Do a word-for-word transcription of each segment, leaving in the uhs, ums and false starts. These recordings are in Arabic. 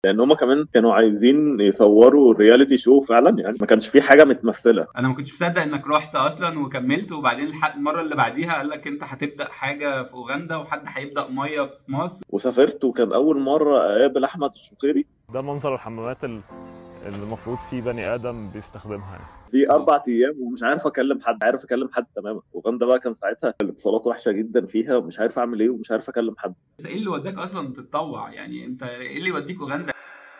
لان هم كمان كانوا عايزين يصوروا الرياليتي شو فعلا، يعني ما كانش في حاجه متمثله. انا ما كنتش مصدق انك رحت اصلا وكملت، وبعدين الح- المره اللي بعديها قال لك انت هتبدا حاجه في اوغندا وحد هيبدا ميه في مصر. وسافرت وكان اول مره اقابل احمد الشقيري. ده منظر الحمامات ال- اللي المفروض فيه بني ادم بيستخدمها يعني. في اربع ايام ومش عارف اكلم حد، عارف اكلم حد تماما. اوغندا بقى كان ساعتها الاتصالات وحشه جدا فيها، ومش عارف اعمل ايه ومش عارف اكلم حد. بس ايه اللي وداك اصلا تتطوع؟ يعني انت ايه اللي يوديك اوغندا؟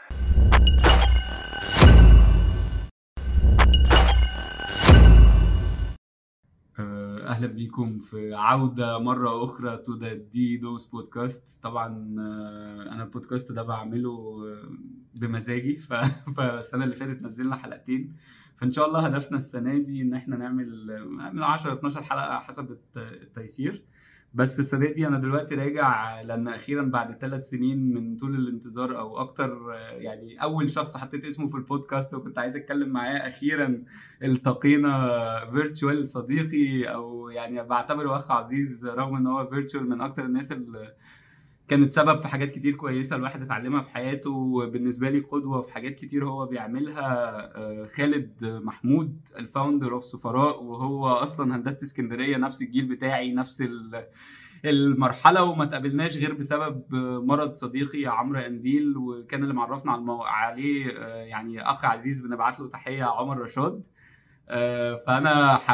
آه، اهلا بيكم في عوده مره اخرى تو ذا دي دوس بودكاست. طبعا آه، انا البودكاست ده بعمله آه، بمزاجي ف- فالسنه اللي فاتت نزلنا حلقتين، فان شاء الله هدفنا السنه دي ان احنا نعمل نعمل عشرة اتناشر حلقه حسب الت- التيسير. بس السنه دي انا دلوقتي راجع لان اخيرا بعد ثلاث سنين من طول الانتظار او اكتر، آه، يعني اول شخص حطيت اسمه في البودكاست وكنت عايز اتكلم معاه اخيرا التقينا فيرتشوال. صديقي او يعني بعتبره اخ عزيز رغم ان هو فيرتشوال، من اكتر الناس اللي كانت سبب في حاجات كتير كويسه الواحد اتعلمها في حياته، وبالنسبه لي قدوه في حاجات كتير هو بيعملها. آه، خالد محمود الفاوندر اوف سفراء، وهو اصلا هندسه اسكندريه، نفس الجيل بتاعي، نفس ال- المرحله، وما تقابلناش غير بسبب مرض صديقي عمرو قنديل، وكان اللي معرفنا على المو... عليه آه، يعني اخ عزيز بنبعت له تحيه، عمر رشاد. آه، فانا ح...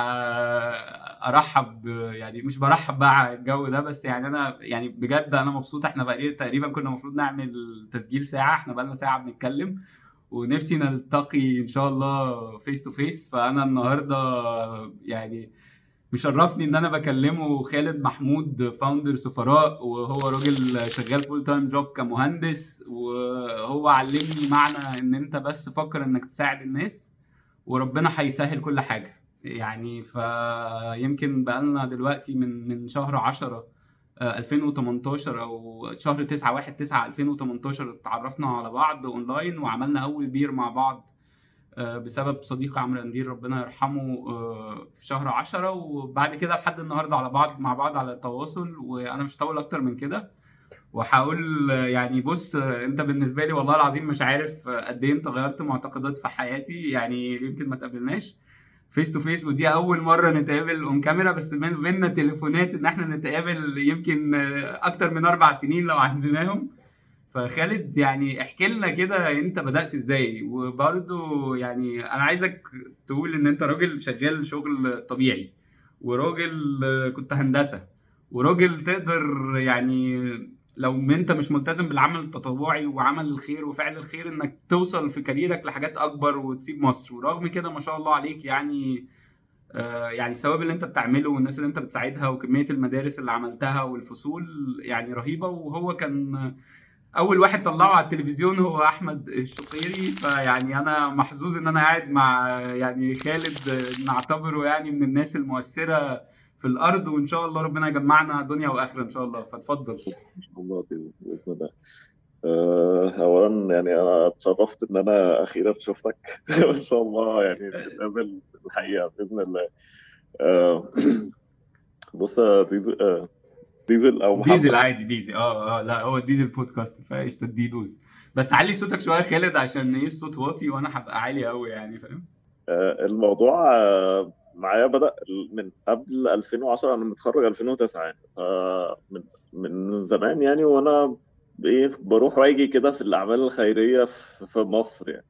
ارحب، يعني مش برحب بقى على الجو ده، بس يعني انا يعني بجد انا مبسوط. احنا بقى تقريبا كنا المفروض نعمل تسجيل ساعه، احنا بقى لنا ساعه بنتكلم، ونفسي نلتقي ان شاء الله فيس تو فيس. فانا النهارده يعني مشرفني ان انا بكلمه خالد محمود فاوندر سفراء، وهو راجل شغال فول تايم جوب كمهندس، وهو علمني معنى ان انت بس فكر انك تساعد الناس وربنا هيسهل كل حاجة. يعني فيمكن بقالنا دلوقتي من من شهر عشرة آه، ألفين وتمنتاشر او شهر تسعة واحد تسعة ألفين وتمنتاشر اتعرفنا على بعض اونلاين وعملنا اول بير مع بعض آه، بسبب صديق عمرو قنديل ربنا يرحمه آه، في شهر عشرة، وبعد كده لحد النهارده على بعض مع بعض على التواصل. وانا مش هطول اكتر من كده وهقول آه، يعني بص، آه، انت بالنسبه لي والله العظيم مش عارف آه، قد ايه انت غيرت معتقدات في حياتي. يعني يمكن ما تقابلناش فيس تو فيس، ودي اول مره نتقابل اون كاميرا، بس من بينا تليفونات ان احنا نتقابل يمكن آه، اكتر من اربع سنين لو عندناهم. فخالد يعني احكي لنا كده انت بدأت ازاي، وبرضو يعني انا عايزك تقول ان انت راجل شغال شغل طبيعي، وراجل آه، كنت هندسة، وراجل تقدر يعني لو انت مش ملتزم بالعمل التطوعي وعمل الخير وفعل الخير انك توصل في كاريرك لحاجات اكبر وتسيب مصر. ورغم كده ما شاء الله عليك، يعني آه، يعني الثواب اللي انت بتعمله والناس اللي انت بتساعدها وكمية المدارس اللي عملتها والفصول يعني رهيبة. وهو كان اول واحد طلعه على التلفزيون هو احمد الشقيري، فيعني انا محظوظ ان انا قاعد مع يعني خالد آه، نعتبره يعني من الناس المؤثرة في الارض، وان شاء الله ربنا يجمعنا دنيا واخره ان شاء الله. فاتفضل. ان شاء الله باذن الله. آه، اولا يعني انا اتشرفت ان انا اخيرا شفتك. وان شاء الله يعني نتقابل في الحقيقه باذن الله. آه، بص يا ديزل، آه، ديزل او ديزل محمد. عادي، ديزل اه اه لا هو ديزل بودكاست فايش تديدوز. بس علي صوتك شويه يا خالد عشان ايه الصوت واطي وانا هبقى عالي قوي، يعني فاهم. آه، الموضوع آه، معايا بدأ من قبل ألفين وعشرة. انا متخرج ألفين وتسعة يعني، فمن من زمان يعني. وانا ايه بروح واجي كده في الاعمال الخيريه في في مصر يعني.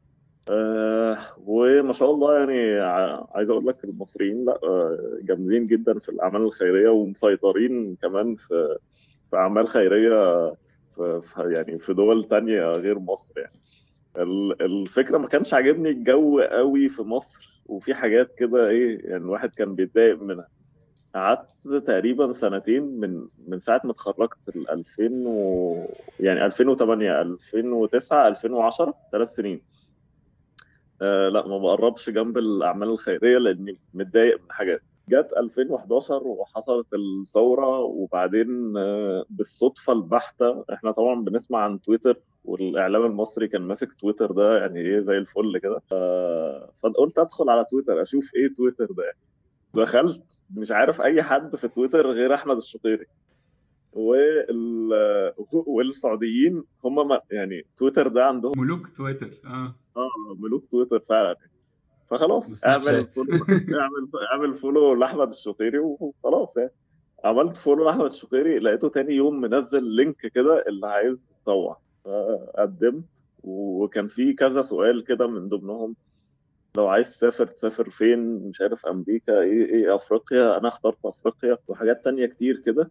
آه وما شاء الله يعني، ع- عايز اقول لك المصريين لا آه جامدين جدا في الاعمال الخيريه، ومسيطرين كمان في في اعمال خيريه في في- يعني في دول تانية غير مصر يعني. ال- الفكره ما كانش عاجبني الجو قوي في مصر، وفي حاجات كده ايه يعني الواحد كان بيتضايق منها. قعدت تقريبا سنتين من من ساعه ما اتخرجت ال ألفين و يعني ألفين وتمانية ألفين وتسعة ألفين وعشرة، ثلاث سنين. آه لا ما بقربش جنب الأعمال الخيرية لأني متضايق من حاجات. جت ألفين وحداشر وحصلت الثورة، وبعدين آه بالصدفة البحتة احنا طبعا بنسمع عن تويتر، والإعلام المصري كان ماسك تويتر ده يعني ايه زي الفل كده. آه فقلت أدخل على تويتر أشوف ايه تويتر ده. دخلت مش عارف أي حد في تويتر غير أحمد الشقيري. وال... والسعوديين هم ما... يعني تويتر ده عندهم ملوك تويتر. اه اه ملوك تويتر فعلا. فخلاص وسناب اعمل شات. فولو اعمل اعمل فولو لاحمد الشقيري وخلاص يعني. عملت فولو لاحمد الشقيري، لقيته تاني يوم منزل لينك كده اللي عايز يتطوع. قدمت، وكان في كذا سؤال كده من ضمنهم لو عايز تسافر تسافر فين، مش عارف امريكا ايه ايه افريقيا، انا اخترت افريقيا، وحاجات تانية كتير كده.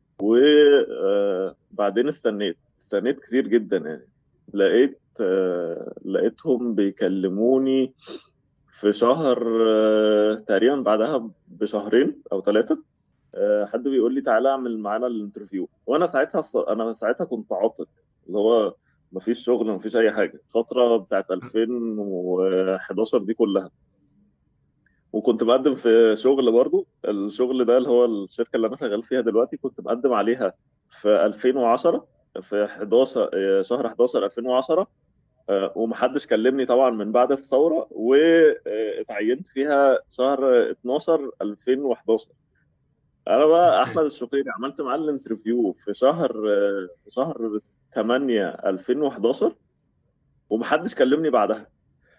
وبعدين استنيت استنيت كتير جدا يعني. لقيت آه، لقيتهم بيكلموني في شهر، آه، تقريبا بعدها بشهرين او ثلاثة. حد بيقول لي تعالى اعمل معانا الانترفيو، وانا ساعتها انا ساعتها كنت عاطل، اللي هو مفيش شغل مفيش اي حاجه، الفتره بتاعت ألفين وحداشر دي كلها. وكنت بقدم في شغل برضو، الشغل ده اللي هو الشركه اللي انا شغال فيها دلوقتي كنت مقدم عليها في ألفين وعشرة، في حداشر، آه، شهر حداشر ألفين وعشرة. آه، ومحدش كلمني طبعا من بعد الثوره، واتعينت فيها شهر اتناشر ألفين وحداشر. انا بقى اوكي. احمد الشقيري عملت معاه الانترفيو في شهر في شهر ثمانية ألفين وحداشر، ومحدش كلمني بعدها.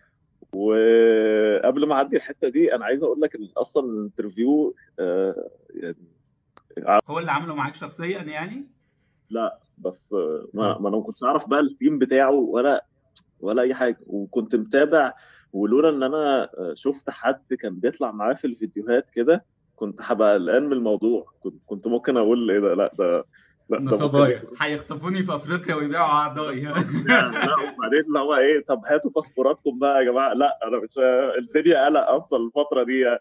وقبل ما اعدي الحته دي، انا عايز اقول لك ان اصلا الانترفيو آه، يعني هو اللي عامله معاك شخصيا يعني؟ لا بس آه، ما, اه ما انا ما كنتش اعرف بقى التيم بتاعه ولا ولا اي حاجه، وكنت متابع. ولولا ان انا آه، شفت حد كان بيطلع معاه في الفيديوهات كده، كنت هبقى قلقان من الموضوع. كنت كنت ممكن اقول ايه ده، لا ده لا ده ممكن نصبايا يكون هيخطفوني في افريقيا ويبيعوا اعضائي. يعني. لا وبعدين اللي هو ايه، طب هاتوا باسبوراتكم بقى يا جماعه، لا انا مش، الدنيا قلق اصلا الفتره دي يعني.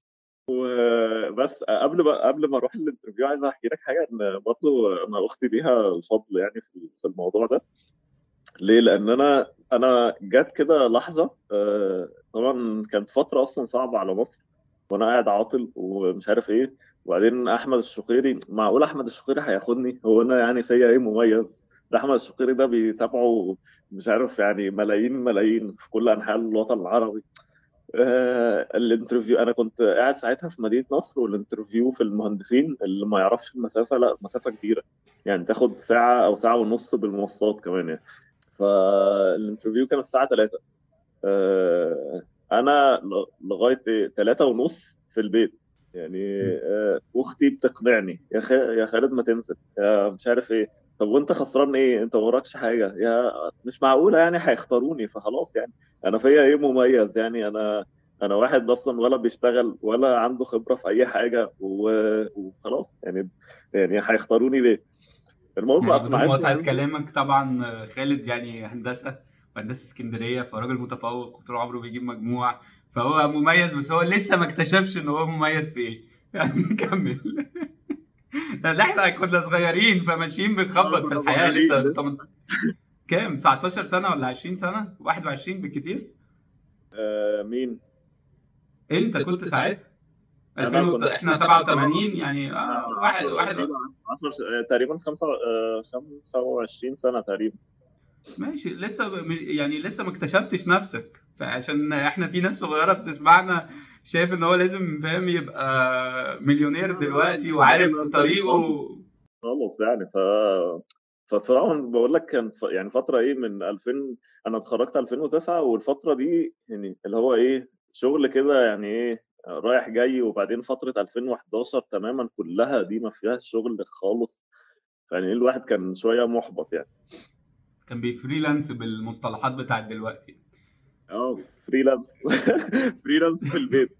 بس قبل ما قبل ما اروح الانترفيو، عايز احكي لك حاجه، ان برضو انا اختي ليها الفضل يعني في في الموضوع ده. ليه؟ لان انا انا جت كده لحظه، آه، طبعا كانت فتره اصلا صعبه على مصر، وانا قاعد عاطل ومش عارف ايه. وبعدين احمد الشقيري، معقول احمد الشقيري هياخدني؟ هو انا يعني فيا ايه مميز؟ ده احمد الشقيري ده بيتابعه مش عارف يعني ملايين ملايين في كل انحاء الوطن العربي. آه الانترفيو، انا كنت قاعد ساعتها في مدينه نصر، والانترفيو في المهندسين اللي ما يعرفش المسافه، لا مسافه كبيره يعني، تاخد ساعه او ساعه ونص بالمواصلات كمان يعني. فالانترفيو كان الساعه ثلاثة. آه، انا ل- لغايه ثلاثة ونص في البيت يعني. آه، اختي بتقنعني، يا خ... يا خالد ما تنزل، يا مش عارف ايه. طب وانت خسران ايه؟ انت ما وراكش حاجه، يا مش معقوله يعني هيختاروني فخلاص يعني. انا فيا ايه مميز يعني؟ انا انا واحد اصلا ولا بيشتغل ولا عنده خبره في اي حاجه و... وخلاص يعني. يعني هيختاروني ليه؟ المهم يعني بدون اقنعتني مقاطعة انزل. كلامك طبعا، آه، خالد يعني هندسة، وهندسة اسكندرية، فراجل متفوق وطول عمره بيجيب مجموع، فهو مميز، بس هو لسه ما اكتشفش ان هو مميز في ايه. يعني كمل. لا احنا كنا صغيرين فماشيين اه بنخبط في برافو الحياة عليك. لسه. طب كام، تسعتاشر سنة ولا عشرين سنة، واحد وعشرين بالكتير؟ آه مين؟ انت كنت ساعتها انا ألفين وت... كنت احنا اه سبعة وثمانين يعني، اه واحد عشرة واحد. تقريبا، عشرة تقريبا خمسة، آه، خمسة وعشرين سنة تقريبا. ماشي، لسه ب- يعني لسه ما اكتشفتش نفسك، فعشان احنا في ناس صغيرة بتسمعنا شايف ان هو لازم فاهم يبقى مليونير لا لا دلوقتي لا لا وعارف لا لا خالص طريقه. خالص يعني. ف فطبعا بقول لك كانت ف- يعني فترة ايه من ألفين، انا اتخرجت ألفين وتسعة، والفترة دي يعني اللي هو ايه شغل كده يعني ايه رايح جاي. وبعدين فترة ألفين وحداشر تماما كلها دي ما فيهاش شغل خالص، يعني الواحد كان شوية محبط يعني. كان بيفريلانس بالمصطلحات بتاعت دلوقتي. اه فريلانس فريلانس في البيت.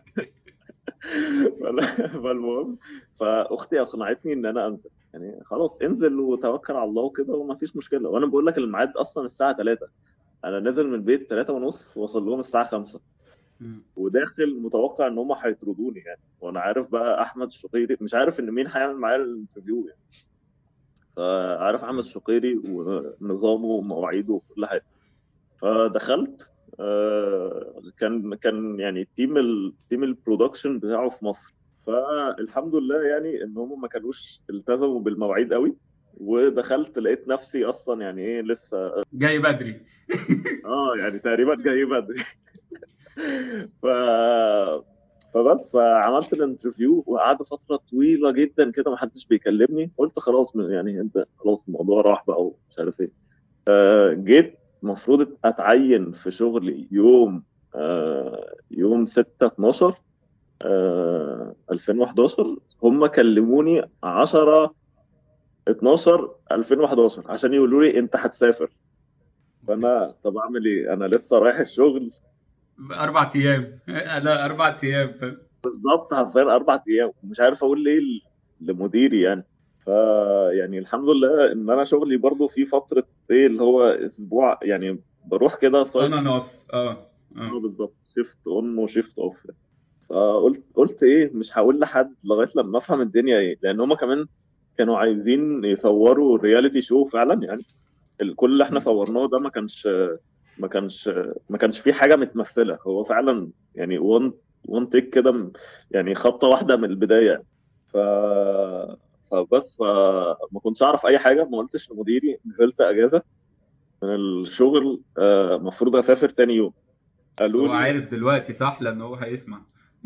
فلا- فالمهم، فاختي اقنعتني ان انا انزل يعني. خلاص انزل وتوكل على الله وكده وما فيش مشكله. وانا بقول لك الميعاد اصلا الساعه ثلاثة، انا نازل من البيت ثلاثة ونص، وصل لهم الساعه خمسة، مم. وداخل متوقع ان هم هيطردوني يعني. وانا عارف بقى احمد الشقيري، مش عارف ان مين هيعمل معايا الانترفيو يعني. فعارف احمد الشقيري ونظامه ومواعيده وكل حاجه. فدخلت. آه، كان كان يعني تيم ال تيم البرودكشن بتاعه في مصر. فالحمد لله يعني ان هم ما كانوش التزموا بالمواعيد قوي. ودخلت لقيت نفسي اصلا يعني ايه لسه، جاي بدري. اه يعني تقريبا جاي بدري. ف فبس فعملت الانترفيو وقعدت فتره طويله جدا كده ما حدش بيكلمني. قلت خلاص يعني انت خلاص الموضوع راح بقى ومش عارف ايه. آه جيت المفروض اتعين في شغلي يوم آه يوم ستة اتناشر آه ألفين وحداشر. هم كلموني عشرة اتناشر ألفين وحداشر عشان يقولوا لي انت هتسافر. فانا طب اعمل ايه؟ انا لسه رايح الشغل اربع ايام لا اربع ايام فاهم. بالظبط حرفيا اربع ايام مش عارف اقول ليه ل- لمديري يعني. ف يعني الحمد لله ان انا شغلي برضو في فتره ايه اللي هو اسبوع يعني بروح كده اون سايت. اند اوف اه اه اه بالظبط شيفت اون وشيفت اوف. فقلت قلت ايه مش هقول لحد لغايه لما افهم الدنيا ايه لان هما كمان كانوا عايزين يصوروا رياليتي شو فعلا يعني. ال- كل اللي احنا صورناه ده ما كانش ما كانش ما كانش فيه حاجه متمثله. هو فعلا يعني وان وان تيك كده م- يعني خبطه واحده من البدايه. ف فبس فما كنتش اعرف اي حاجه. ما قلتش لمديري. نزلت اجازه من الشغل المفروض اسافر تاني يوم. بس قالوا هو لي عارف دلوقتي صح لان هو هيسمع.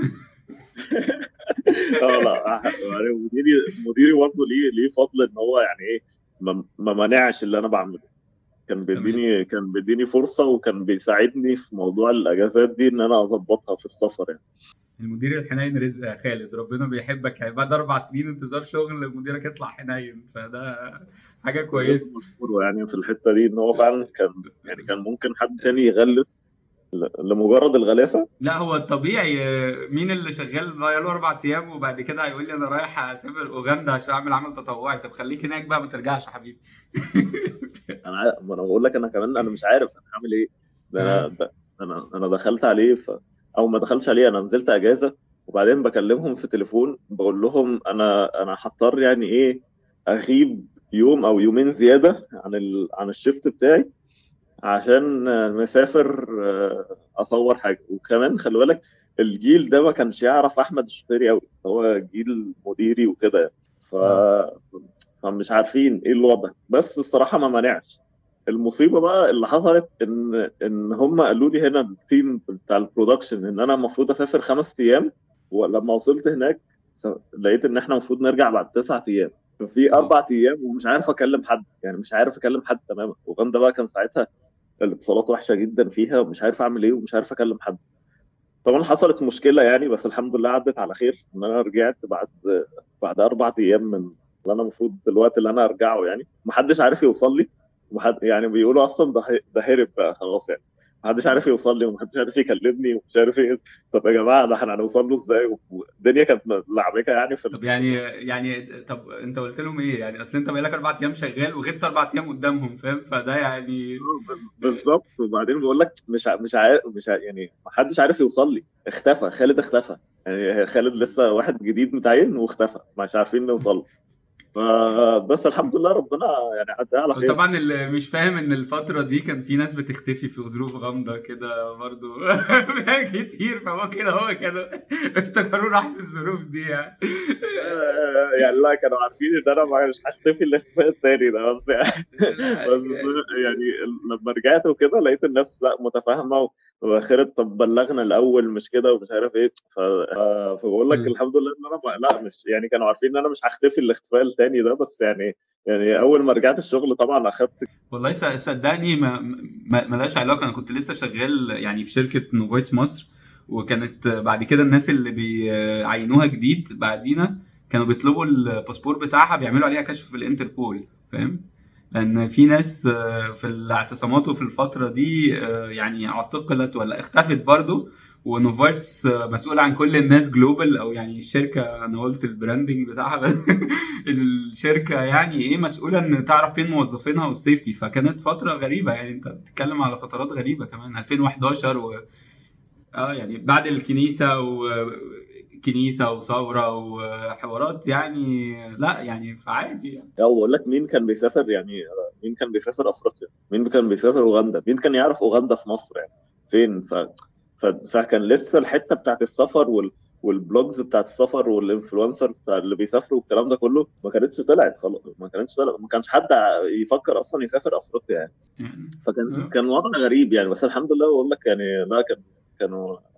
اه لا يعني مديري مديري برضه ليه ليه فضل ان هو يعني ايه ما ما منعش اللي انا بعمله. كان تمام. بيديني كان بيديني فرصة وكان بيساعدني في موضوع الأجازات دي إن أنا أظبطها في السفر يعني. المدير الحنين رزق يا خالد، ربنا بيحبك. يعني بعد اربع سنين انتظار شغل مديرك يطلع حنين، فده حاجه لازم كويسه. أشكره يعني في الحتة دي إن هو فعلا كان يعني كان ممكن حد تاني يغلس ل- لمجرد الغلاسة. لا هو الطبيعي آه، مين اللي شغال بقاله اربع ايام وبعد كده هيقول لي انا رايح اسافر اوغندا عشان اعمل عمل تطوعي؟ طب خليك هناك بقى ما ترجعش يا حبيبي. أنا عا- ما أنا بقول لك أنا كمان أنا مش عارف أنا هعمل إيه. ده آه. أنا ده أنا أنا دخلت عليه ف أو ما دخلتش عليه. أنا نزلت أجازة وبعدين بكلمهم في تليفون بقول لهم أنا أنا هضطر يعني إيه أغيب يوم أو يومين زيادة عن ال... عن الشيفت بتاعي عشان مسافر آه، اصور حاجه. وكمان خلي بالك الجيل ده ما كانش يعرف احمد الشطيري قوي. هو جيل مديري وكده يعني. ف... اه فمش عارفين ايه الوضع بس الصراحه ما منعش. المصيبه بقى اللي حصلت ان ان هم قالوا لي هنا التيم بتاع البرودكشن ان انا المفروض اسافر خمس ايام. ولما وصلت هناك لقيت ان احنا المفروض نرجع بعد تسعة ايام. ففي اه اربع ايام ومش عارف اكلم حد يعني مش عارف اكلم حد تماما. اوغندا بقى كان ساعتها الاتصالات وحشه جدا فيها ومش عارف اعمل ايه ومش عارف اكلم حد. طبعا حصلت مشكله يعني بس الحمد لله عدت على خير ان انا رجعت بعد بعد اربع ايام من اللي انا المفروض الوقت اللي انا ارجعه يعني. محدش عارف يوصل لي. ومحد يعني بيقولوا اصلا ده هي- ده هرب بقى خلاص يعني. محدش عارف اه. يوصل لي ومحدش عارف يكلمني ومش عارف ايه. طب يا جماعه ده احنا هنوصل له ازاي؟ والدنيا كانت لعبكه يعني في طب ال- يعني يعني طب انت قلت لهم ايه؟ يعني اصل انت بقالك اربع ايام شغال وغبت اربع ايام قدامهم فاهم، فده يعني بالظبط. وبعدين بقول لك مش ع- مش عارف مش ع- يعني ما حدش عارف يوصل لي. اختفى خالد اختفى. يعني خالد لسه واحد جديد متعين واختفى مش عارفين نوصل له. فبس الحمد لله ربنا يعني عدها على خير. وطبعا اللي مش فاهم ان الفترة دي كان في ناس بتختفي في ظروف غامضة كده برضو كتير، فهو كده هو كانوا افتكروا راح في الظروف دي يعني. آه، يعني لا كانوا عارفين ان انا مش هختفي الاختفاء التاني ده بس يعني. لا بس يعني لما رجعت وكده لقيت الناس لا متفاهمه واخرت طب بلغنا الاول مش كده ومش عارف ايه. ف... آه، فبقول لك الحمد لله ان انا ما... لا مش يعني كانوا عارفين ان انا مش هختفي الاختفاء التاني ده بس يعني. يعني اول ما رجعت الشغل طبعا اخدت. والله ص- صدقني ما ما ملهاش علاقة. انا كنت لسه شغال يعني في شركة نوفايت مصر، وكانت بعد كده الناس اللي بيعينوها جديد بعدينا كانوا بيطلبوا الباسبور بتاعها بيعملوا عليها كشف في الانتربول فاهم. لان في ناس آه، في الاعتصامات وفي الفتره دي آه، يعني اعتقلت ولا اختفت برضو. ونوفارتس آه، مسؤول عن كل الناس جلوبال، او يعني الشركه، انا قلت البراندنج بتاعها بس الشركه يعني ايه مسؤوله ان تعرف فين موظفينها والسيفتي. فكانت فتره غريبه يعني، انت بتتكلم على فترات غريبه كمان ألفين وحداشر و... اه يعني بعد الكنيسه وكنيسه وثوره وحوارات يعني. لا يعني فعادي يعني. او بقول لك مين كان بيسافر يعني مين كان بيسافر افريقيا؟ مين كان بيسافر اوغندا؟ مين كان يعرف اوغندا في مصر يعني فين؟ ف... ف... فكان لسه الحته بتاعت السفر وال... والبلوجز بتاعت السفر والانفلونسرز بتاع اللي بيسافروا والكلام ده كله ما كانتش طلعت خلاص. ما كانتش طلعت. ما كانش حد يفكر اصلا يسافر افريقيا يعني. يعني فكان آه. كان وضع غريب يعني. بس الحمد لله بقول لك يعني لا كان كانوا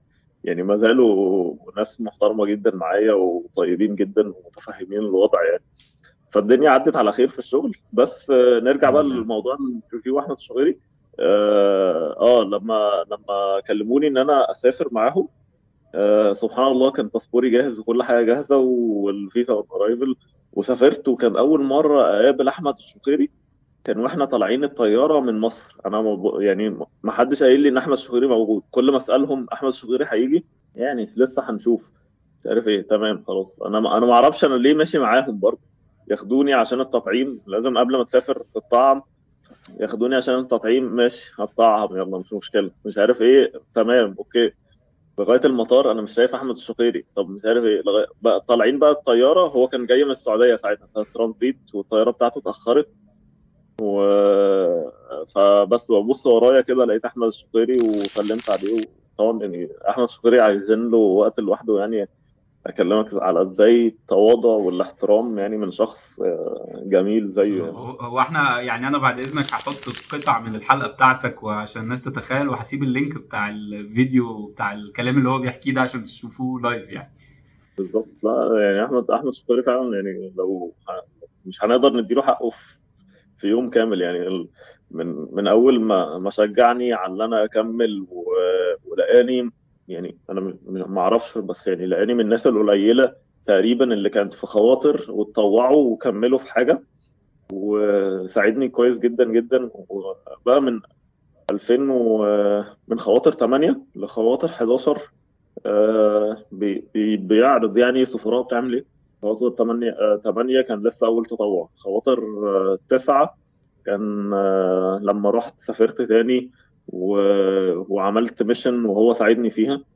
يعني ما زالوا ناس محترمه جدا معايا وطيبين جدا ومتفهمين الوضع يعني. فالدنيا عدت على خير في الشغل. بس آه، نرجع الحمد بقى لله. لموضوع الانترفيو واحمد الشغيري. اه آه، لما لما كلموني ان انا اسافر معاهم، آه سبحان الله كان باسبوري جاهز وكل حاجه جاهزه والفيزا والارايفل، وسافرت. وكان اول مره اقابل احمد الشقيري كان واحنا طالعين الطياره من مصر. انا مب... يعني ما حدش قايل لي ان احمد الشقيري موجود. كل ما اسالهم احمد الشقيري هيجي، يعني لسه هنشوف، مش عارف ايه. تمام خلاص. انا ما... انا ما اعرفش انا ليه ماشي معاهم برضه. ياخدوني عشان التطعيم، لازم قبل ما تسافر تطعم. ياخدوني عشان التطعيم، ماشي هتطعم يلا مش مشكله، مش عارف ايه. تمام اوكي. لغايه المطار انا مش شايف احمد الشقيري، طب مش عارف ايه. لغايه بقى طالعين بقى الطياره، هو كان جاي من السعوديه ساعتها، كان ترانزيت والطياره بتاعته اتاخرت. و فبس ببص ورايا كده لقيت احمد الشقيري وسلمت عليه. وطبعا يعني احمد الشقيري عايزين له وقت لوحده يعني. اكلمك على ازاي التواضع والاحترام يعني من شخص آه، جميل زيه يعني. هو هو احنا يعني انا بعد اذنك هحط قطع من الحلقه بتاعتك وعشان الناس تتخيل، وهسيب اللينك بتاع الفيديو بتاع الكلام اللي هو بيحكيه ده عشان تشوفوه لايف يعني. بالظبط. لا يعني احمد احمد الشقيري فعلا يعني لو ه- مش هنقدر نديله حقه في في يوم كامل يعني. ال- من من اول ما ما شجعني على ان انا اكمل و- ولقاني. يعني انا م- م- ما اعرفش، بس يعني لقاني من الناس القليله تقريبا اللي كانت في خواطر واتطوعوا وكملوا في حاجه. وساعدني كويس جدا جدا. وبقى من ألفين و من خواطر ثمانية لخواطر حداشر، آه، بي- بي- بيعرض يعني سفراء بتعمل ايه. خواطر ثمانية آه، ثمانية كان لسه اول تطوع. خواطر آه، تسعة كان آه، لما رحت سافرت تاني و... وعملت ميشن وهو ساعدني فيها.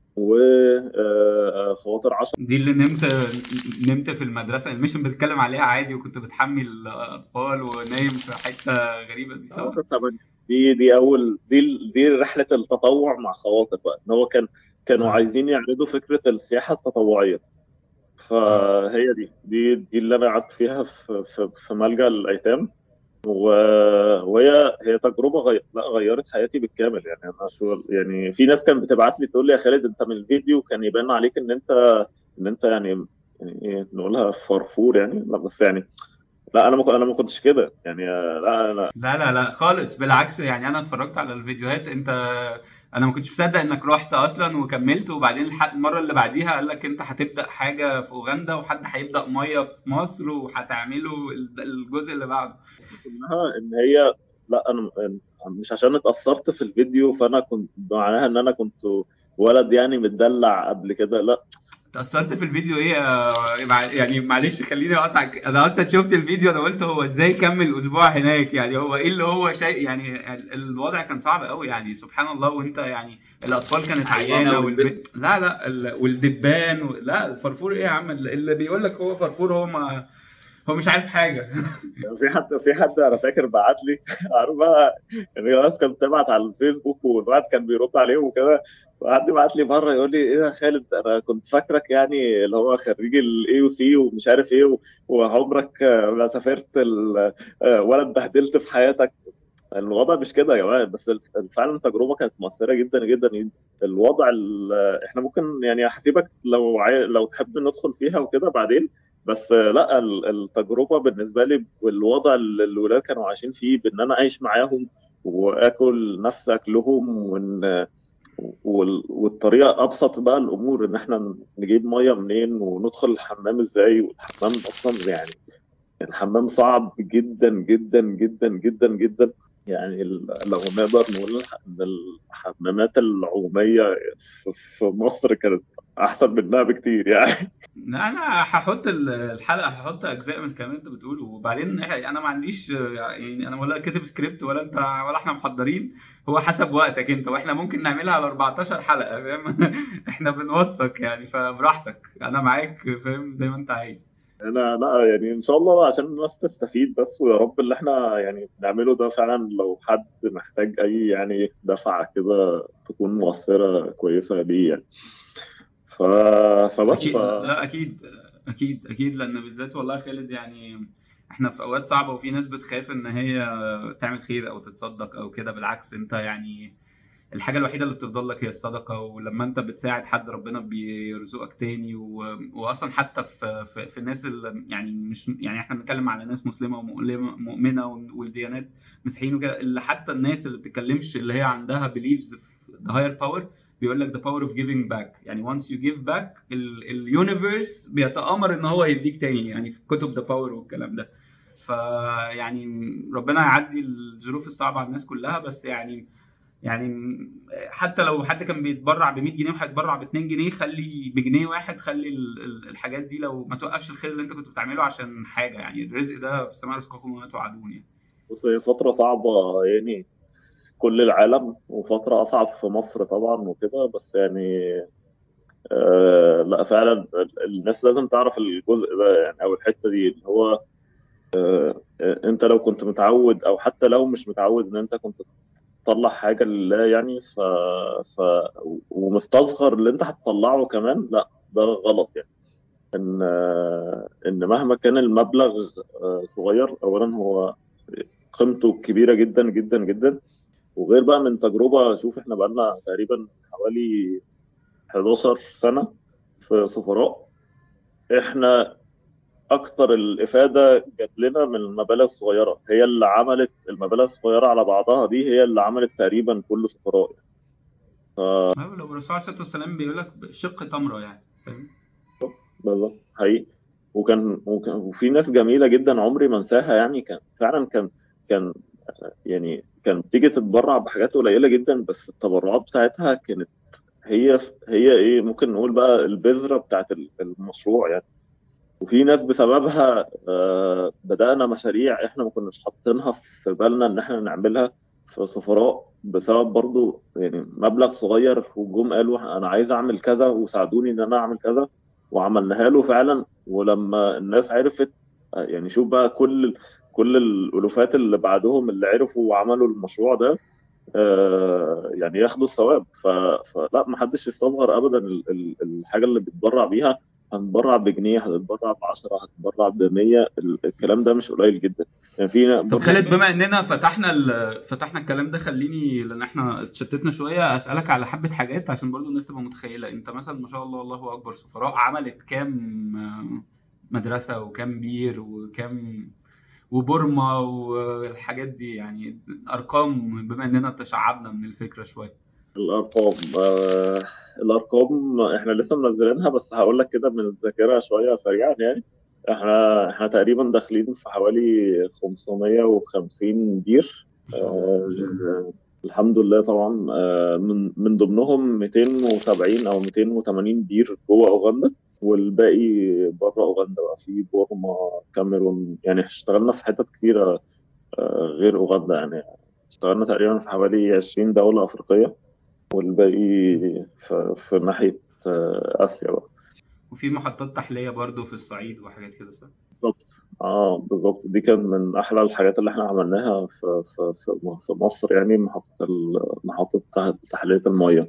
وخواطر عشرة. دي اللي نمت نمت في المدرسه الميشن بتتكلم عليها عادي، وكنت بتحمي الاطفال ونايم في حته غريبه دي، صح؟ خواطر ثمانية دي دي اول دي دي رحله التطوع مع خواطر بقى. ان هو كان كانوا اه عايزين يعرضوا فكره السياحه التطوعيه. اه. فهي دي دي دي اللي انا قعدت فيها في في, في ملجأ الايتام. و... وهي هي تجربه غير... لا غيرت حياتي بالكامل يعني. انا شو يعني في ناس كانت بتبعت لي تقول لي يا خالد انت من الفيديو كان يبان عليك ان انت ان انت يعني يعني ايه نقولها فرفور يعني. لا بس يعني لا انا ما انا ما كنتش كده يعني. لا انا لا لا لا خالص، بالعكس يعني انا اتفرجت على الفيديوهات. انت انا ما كنتش مصدق انك رحت اصلا وكملت، وبعدين الح- المره اللي بعديها قال لك انت هتبدا حاجه في اوغندا وحد هيبدا ميه في مصر وهتعملوا ال- الجزء اللي بعده. كلها ان هي لا انا مش عشان اتأثرت في الفيديو فانا كنت معناها ان انا كنت ولد يعني متدلع قبل كده. لا. اتأثرت في الفيديو ايه يا- مع- يعني معلش خليني اقطعك. انا اصلا شفت الفيديو، انا قلت هو ازاي كمل اسبوع هناك؟ يعني هو ايه اللي هو شيء يعني ال- الوضع كان صعب قوي يعني، سبحان الله. وانت يعني الاطفال كانت عيانه والبيت، لا لا ال- والدبان و... لا الفرفور ايه يا عم؟ اللي بيقول لك هو فرفور هو ما هو مش عارف حاجه. في حد في حد انا فاكر بعت لي عارف بقى يعني الناس كانت بتبعت على الفيسبوك والواحد كان بيرد عليهم وكده. وحد بعت لي مره يقول لي ايه يا خالد انا كنت فاكرك يعني اللي هو خريج الاي يو سي ومش عارف ايه و- وعمرك آه، ما سافرت ال- آه، ولا اتبهدلت في حياتك. الوضع مش كده يا جماعه. بس الف- فعلا التجربه كانت مؤثره جدا جدا جدا. الوضع ال- احنا ممكن يعني هسيبك لو عاي... لو تحب ندخل فيها وكده بعدين. بس آه، لا ال- التجربه بالنسبه لي والوضع اللي الولاد كانوا عايشين فيه بان انا عايش معاهم واكل نفس اكلهم وان وال- والطريقه ابسط بقى الامور ان احنا نجيب ميه منين وندخل الحمام ازاي. والحمام اصلا يعني الحمام صعب جدا جدا جدا جدا جدا. يعني ال- لو نقدر نقول الح- ان الحمامات العموميه في في مصر كانت احسن منها بكتير يعني. لا انا هحط ال- الحلقه، هحط اجزاء من الكلام اللي انت بتقوله، وبعدين انا ما عنديش يعني، انا ولا كاتب سكريبت ولا انت ولا احنا محضرين. هو حسب وقتك انت، واحنا ممكن نعملها على أربعتاشر حلقه، فاهم؟ احنا بنوثق يعني، فبراحتك انا معاك، فاهم؟ زي ما انت عايز. انا لا يعني ان شاء الله عشان الناس تستفيد بس. ويا رب اللي احنا يعني بنعمله ده فعلا لو حد محتاج اي يعني دفعه كده تكون مؤثره كويسه ليه يعني. ف... فبس ف... اكيد، لا اكيد اكيد اكيد، لان بالذات والله يا خالد يعني احنا في اوقات صعبه، وفي ناس بتخاف ان هي تعمل خير او تتصدق او كده. بالعكس انت يعني الحاجه الوحيده اللي بتفضل لك هي الصدقه، ولما انت بتساعد حد ربنا بيرزقك تاني. و... واصلا حتى في في, في الناس اللي يعني مش يعني احنا بنتكلم على ناس مسلمه ومؤمنه والديانات مسيحيين وكده، اللي حتى الناس اللي بتتكلمش اللي هي عندها بيليفز في the higher power بيقول لك the power of giving back. يعني once you give back اليونيفرس بيتآمر ان هو يديك تاني، يعني في كتب the power والكلام ده. فيعني ربنا يعدي الظروف الصعبه على الناس كلها، بس يعني يعني حتى لو حد كان بيتبرع ب مية جنيه وهيتبرع ب اتنين جنيه، خلي بجنيه واحد، خلي الحاجات دي لو ما توقفش الخير اللي انت كنت بتعمله عشان حاجه. يعني الرزق ده في السماء رزقكم وما توعدون يعني. هي فترة صعبة يعني في كل العالم، وفترة أصعب في مصر طبعا وكده، بس يعني آه لا فعلا الناس لازم تعرف الجزء ده يعني، أو الحتة دي اللي هو آه أنت لو كنت متعود، أو حتى لو مش متعود إن أنت كنت تطلع حاجة لله يعني، ف... ف... ومستصغر اللي أنت هتطلعه كمان، لا ده غلط يعني. إن آه إن مهما كان المبلغ آه صغير، أولا هو قيمته كبيرة جدا جدا جدا. وغير بقى من تجربة، شوف احنا بقالنا تقريبا حوالي حداشر سنة في سفراء، احنا اكتر الافادة جات لنا من المبالغ الصغيرة، هي اللي عملت المبالغ الصغيرة على بعضها دي، هي اللي عملت تقريبا كل سفراء يعني. ف ايوه، لو الرسول عليه الصلاه والسلام بيقول لك شق تمره يعني، فاهم؟ بالظبط حقيقي. وكان وكان وفي ناس جميلة جدا عمري ما انساها يعني، كان فعلا كان كان يعني كان بتيجي تتبرع بحاجات قليلة جدا، بس التبرعات بتاعتها كانت هي هي ايه، ممكن نقول بقى البذرة بتاعت المشروع يعني. وفي ناس بسببها آه، بدأنا مشاريع احنا ما كناش حاطينها في بالنا ان احنا نعملها في سفراء، بسبب برضو يعني مبلغ صغير، وجم قالوا انا عايز اعمل كذا وساعدوني ان انا اعمل كذا، وعملناها له فعلا. ولما الناس عرفت آه، يعني شوف بقى كل كل الالوفات اللي بعدهم اللي عرفوا وعملوا المشروع ده آه، يعني ياخدوا الثواب. ف... فلا ما حدش يستصغر ابدا ال- ال- الحاجه اللي بيتبرع بيها. هنتبرع بجنيه، هتتبرع ب عشرة، هتتبرع ب مية، ال- الكلام ده مش قليل جدا يعني. في طب برضو خالد، بما اننا فتحنا ال... فتحنا الكلام ده، خليني لان احنا اتشتتنا شويه اسالك على حبه حاجات عشان برضو الناس تبقى متخيله. انت مثلا ما شاء الله الله اكبر، سفراء عملت كام آه، مدرسه وكام بير وكام وبورما والحاجات دي، يعني ارقام بما اننا تشعبنا من الفكره شويه. الارقام آه، الارقام احنا لسه منزلينها، بس هقول لك كده من الذاكره شويه سريعا يعني. احنا احنا تقريبا داخلين في حوالي خمسمية وخمسين بير. ما شاء الله ما شاء الله. آه، الحمد لله طبعا. آه، من من ضمنهم ميتين وسبعين او ميتين وتمانين بير جوه اوغندا، والباقي بره اوغندا بقى، في بورما، كاميرون، يعني اشتغلنا في حتت كتيره آه، غير اوغندا يعني. اشتغلنا تقريبا في حوالي عشرين دوله افريقيه، والباقي في, في ناحيه آه، اسيا بقى. وفي محطات تحليه برضو في الصعيد وحاجات كده، صح؟ بالظبط. اه بالظبط، دي كان من احلى الحاجات اللي احنا عملناها في في في في مصر يعني، محطه ال- محطه تحليه الميه.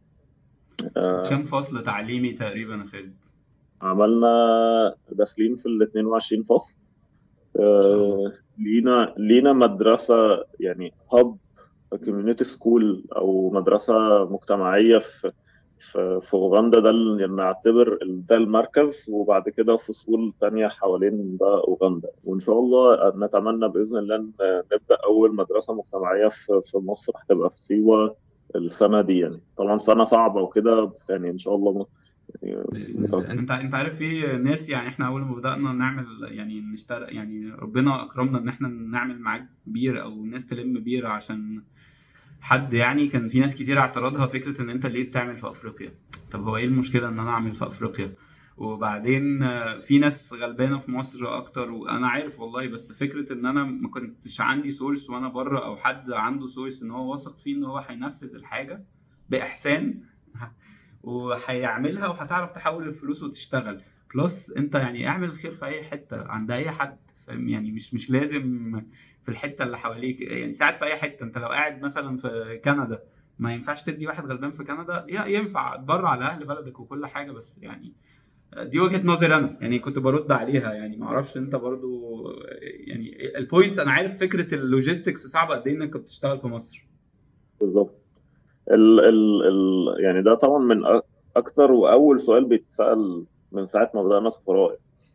وكم آه، فصل تعليمي تقريبا يا خالد؟ عملنا داخلين في ال اتنين وعشرين فصل. ما شاء الله. آه، لينا لينا مدرسة يعني هاب كوميونيتي سكول، أو مدرسة مجتمعية في في في أوغندا، ده اللي نعتبر ال- ده المركز، وبعد كده فصول تانية حوالين بقى أوغندا. وإن شاء الله نتمنى بإذن الله إن نبدأ أول مدرسة مجتمعية في في مصر، هتبقى في سيوة السنة دي يعني. طبعا سنة صعبة وكده، بس يعني إن شاء الله يعني باذن الله. متوقع. انت انت عارف في ناس، يعني احنا اول ما بدانا نعمل يعني نشتغل، يعني ربنا اكرمنا ان احنا نعمل معاك بير او ناس تلم بير عشان حد. يعني كان في ناس كتير اعتراضها فكره ان انت ليه بتعمل في افريقيا؟ طب هو ايه المشكله ان انا اعمل في افريقيا؟ وبعدين آه، في ناس غلبانه في مصر اكتر، وانا عارف والله، بس فكره ان انا ما كنتش عندي سورس وانا بره، او حد عنده سورس ان هو واثق فيه ان هو هينفذ الحاجه باحسان وهيعملها، وهتعرف تحول الفلوس وتشتغل. بلس انت يعني اعمل الخير في اي حته عند اي حد، فاهم؟ يعني مش مش لازم في الحته اللي حواليك، يعني ساعد في اي حته. انت لو قاعد مثلا في كندا، ما ينفعش تدي واحد غلبان في كندا؟ ي- ينفع تبرع على اهل بلدك وكل حاجه، بس يعني دي وجهه نظري انا، يعني كنت برد عليها. يعني ما اعرفش انت برضو، يعني البوينتس، انا عارف فكره اللوجيستكس صعبه قد ايه انك كنت تشتغل في مصر. بالظبط. ال ال ال يعني ده طبعا من أ- اكتر واول سؤال بيتسأل من ساعة ما بدأنا سفراء.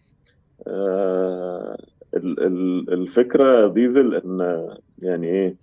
آه، ال- ال- الفكرة ديزل ان يعني ايه،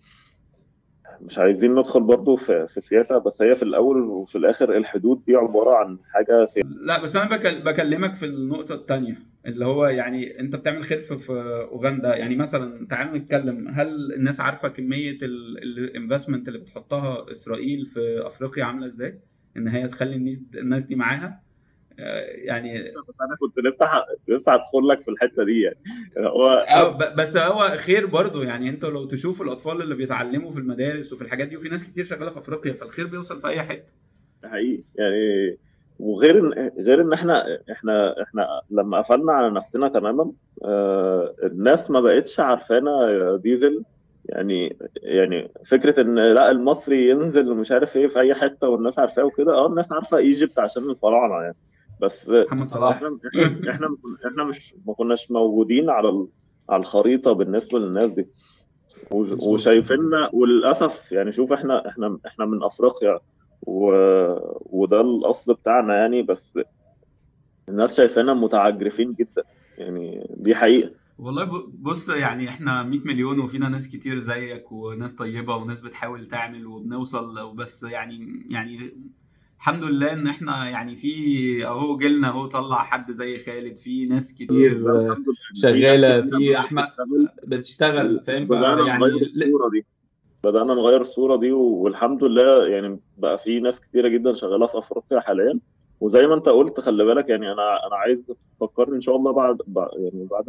مش عايزين ندخل برضو في في سياسة، بس هي في الاول وفي الاخر الحدود دي عبارة عن حاجة سياسية. لا بس انا بكل- بكلمك في النقطه التانية، اللي هو يعني انت بتعمل خير في في اوغندا. يعني مثلا تعال نتكلم، هل الناس عارفه كميه الانفستمنت اللي بتحطها اسرائيل في افريقيا عامله ازاي، ان هي تخلي الناس الناس دي معاها؟ آه، يعني بس انا كنت لسه ه- لسه هدخل لك في الحتة دي يعني. هو أو ب- بس هو خير برضو. يعني انتوا لو تشوفوا الاطفال اللي بيتعلموا في المدارس وفي الحاجات دي، وفي ناس كتير شغاله في افريقيا، فالخير بيوصل في اي حته. حقيقي يعني. وغير ان غير ان احنا احنا احنا لما قفلنا على نفسنا تماما، آه، الناس ما بقتش عارفانا يا ديزل. يعني يعني فكره ان لا المصري ينزل ومش عارف ايه في اي حته والناس عارفاه وكده، اه الناس عارفه ايجيبت عشان الفراعنه يعني. بس محمد صلاح. احنا احنا احنا احنا مش ما كناش موجودين على ال- على الخريطه بالنسبه للناس دي. وش- مظبوط. وشايفيننا وللاسف يعني. شوف احنا احنا احنا من افريقيا و... وده الاصل بتاعنا يعني، بس الناس شايفانا متعجرفين جدا يعني. دي حقيقة. والله ب- بص، يعني احنا مية مليون وفينا ناس كتير زيك وناس طيبة وناس بتحاول تعمل وبنوصل، بس يعني يعني الحمد لله ان احنا يعني في اهو جيلنا اهو طلع حد زي خالد، في ناس ده كتير الحمد لله إن في ناس شغالة، كتيرة في بدأت احمد تشتغل، بتشتغل، فاهم؟ وبدأنا نغير فيعني ل- الصورة دي. بدأنا نغير الصورة دي والحمد لله يعني. بقى في ناس كتيرة جدا شغالة في أفريقيا حاليا. وزي ما أنت قلت خلي بالك يعني، أنا أنا عايز تفكرني إن شاء الله بعد بعد- يعني بعد